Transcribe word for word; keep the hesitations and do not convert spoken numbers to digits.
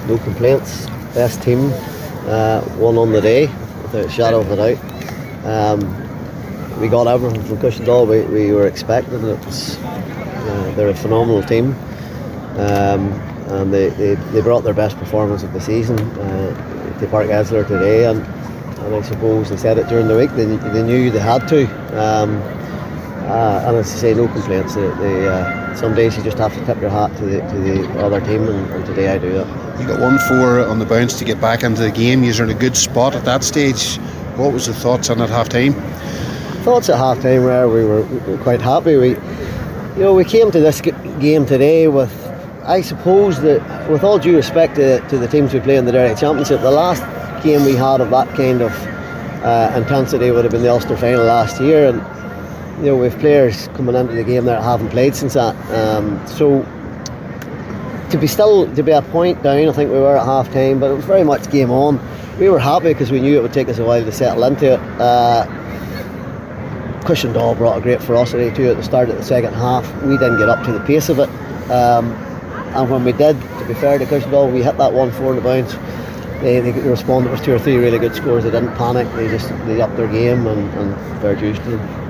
no complaints. Best team, uh, won on the day without a shadow of a doubt. Um, we got everything from Cushendall we, we were expecting. It was, uh, they're a phenomenal team, um, and they, they, they brought their best performance of the season uh, to Park Esler today, and, and I suppose they said it during the week. They, they knew they had to. Um, Uh, and as I say, no complaints. They, they, uh, some days you just have to tip your hat to the, to the other team, and, and today I do that. You got one four on the bounce to get back into the game. You're in a good spot at that stage. What was the thoughts on at half time? Thoughts at half time where we were, we were quite happy. We, you know, we came to this g- game today with, I suppose that, with all due respect to, to the teams we play in the Derry Championship, the last game we had of that kind of uh, intensity would have been the Ulster final last year, and you know, with players coming into the game that haven't played since that. Um, so to be still to be a point down, I think we were at half time, but it was very much game on. We were happy because we knew it would take us a while to settle into it. Uh, Cushendall brought a great ferocity to it at the start of the second half. We didn't get up to the pace of it, um, and when we did, to be fair to Cushendall, we hit that one four in the bounce. They, they responded with two or three really good scores. They didn't panic. They just they upped their game, and, and fair dues to them.